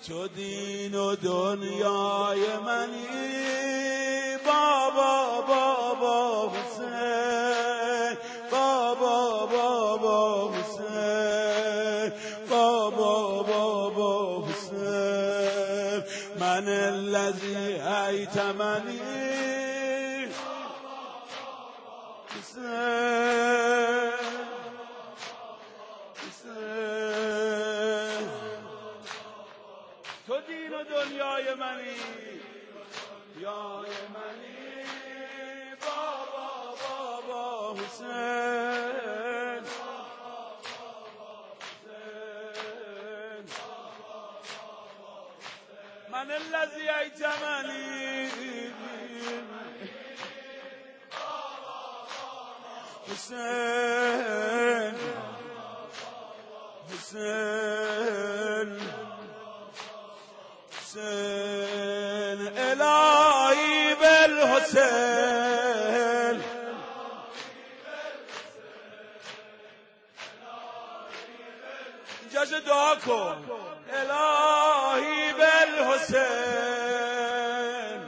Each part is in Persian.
تو دین و دنیای منی بابا بابا حسین، بابا بابا حسین، بابا بابا حسین، من الذی ایتمنی حسین، حسین، تو دین و دنیای منی یای منی بابا بابا حسین، من الذی ایتمنی حسین، حسین، حسین، الهی بالحسین، اینجاش دعا کن الهی بالحسین،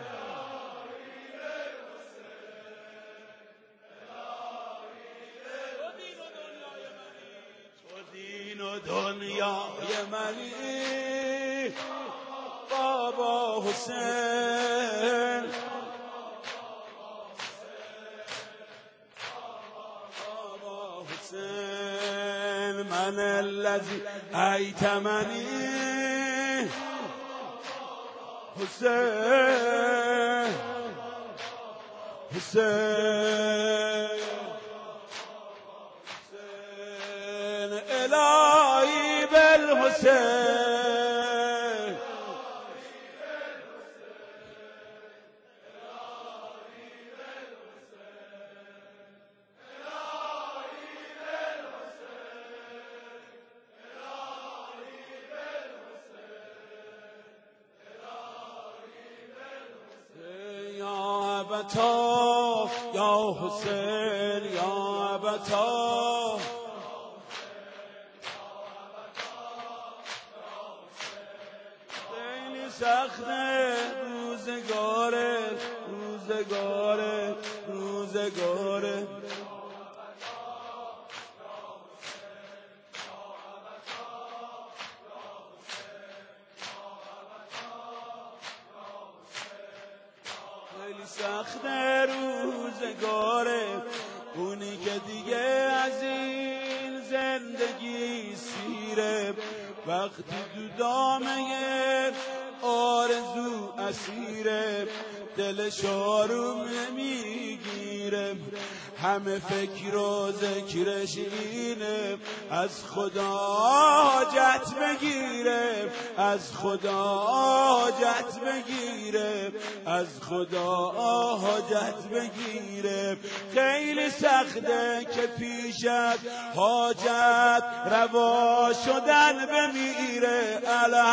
تو دین و دنیای منی بابا حسین، بابا حسین، من الذی ایتمنی حسین، حسین، حسین، الهی بالحسین، یا ابتا یا حسین یا ابتا، خیلی سخته روزگاره روزگاره روزگاره، خیلی سخته روزگاره، اونی که دیگه از این زندگی سیره، وقتی تو دامه آرزو اسیره، دلش آروم نمیگیره، همه فکر و ذکرش اینه از خدا حاجت بگیره، از خدا حاجت بگیره، از خدا حاجت بگیره، خیلی سخته که پیشت حاجت روا شدن بمیره،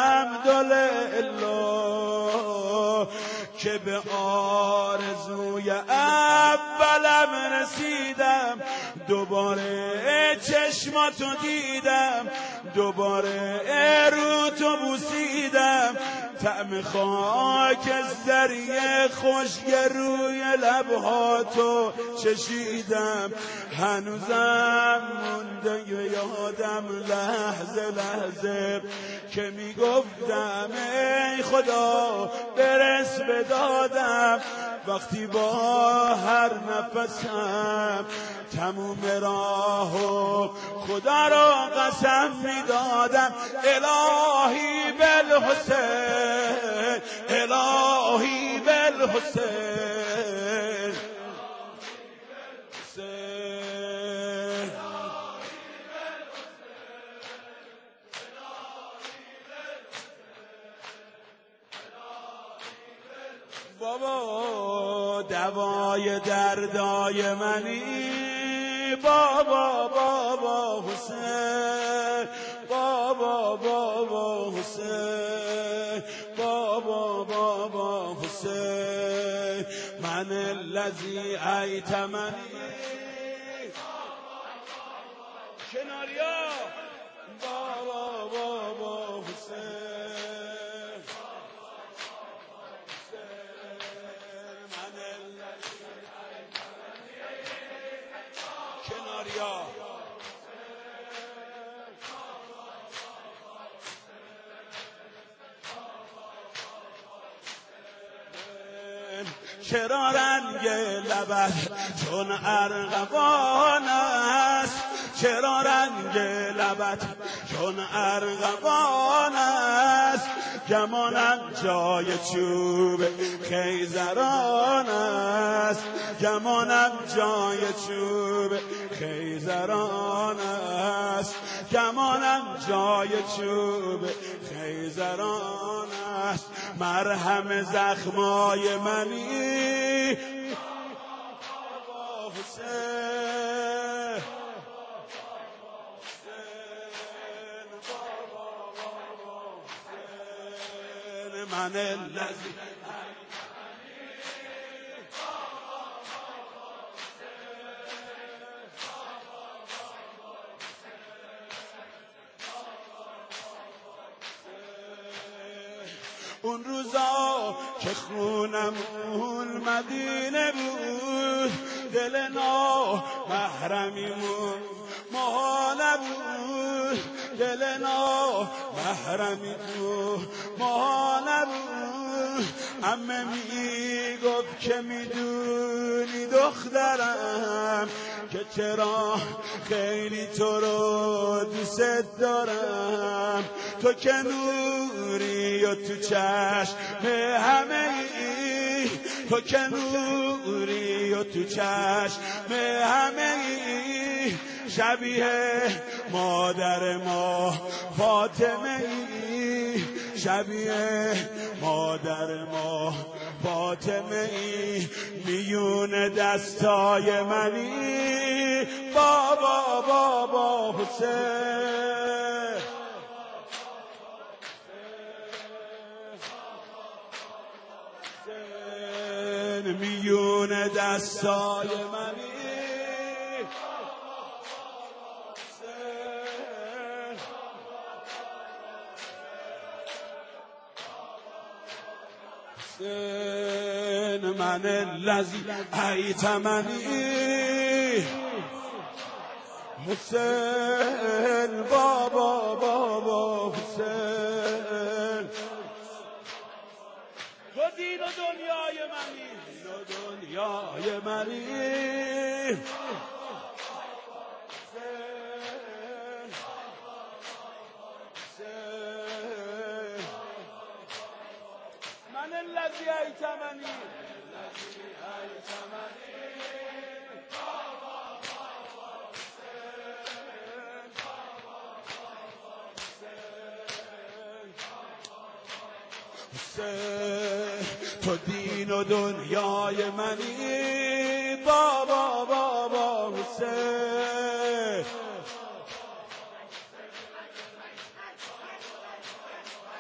الحمدلله که به آرزوی اولم رسیدم، دوباره چشماتو دیدم، دوباره رو تو بوسیدم، طعم خاک زریع خشک روی لبهاتو چشیدم، هنوزم مونده یادم لحظه لحظه که میگفتم ای خدا برس به دادم، وقتی با هر نفسم تموم راهو خدا را قسم میدادم، الهی بالحسین، الهی بالحسین، حسین، بابا دوای دردای منی بابا بابا حسین، بابا بابا حسین، بابا بابا حسین، من الذی ایتمنی کناریا بابا بابا حسین، چرا رنگ لبت چون ارغوان است، چرا رنگ لبت چون ارغوان است، گمانم جای چوب خیزران است، گمانم جای چوب خیزران است، گمانم جای چوب خیزران است. مرهم زخمای منی من الذی اون روزا که خونم اون مدینه بود، دل نا محرمیمون محال بود، دل نا محرمیمون محال بود. عمه میگفت که میدونی دخترم که چرا خیلی تو رو دوست دارم، تو که نوری و تو چشم همه ای، تو که نوری و تو چشم همه ای، شبیه مادر ما فاطمه ای، شبیه مادر ما فاطمه ای، میون دستای منی بابا بابا حسین، میون دستای منی من الذی ایتمنی حسین بابا بابا حسین، تو دین و دنیای منی، دین و دنیای منی من الذی ایتمنی تو دین و دنیای منی بابا بابا حسین،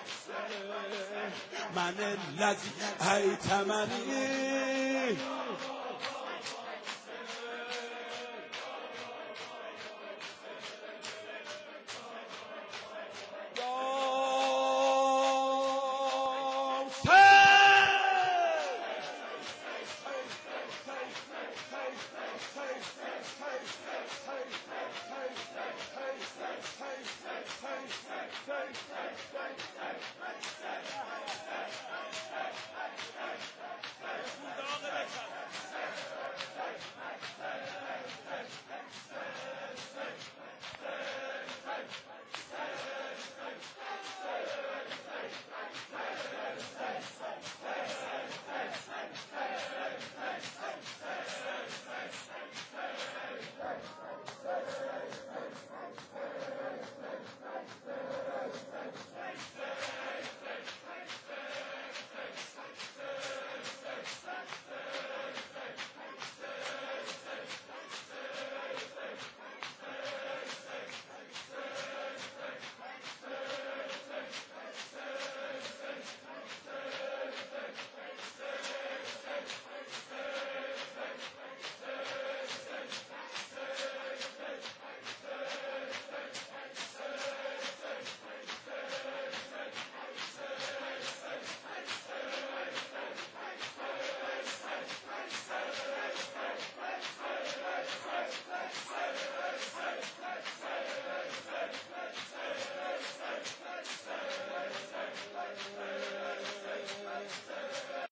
من الذی ایتمنی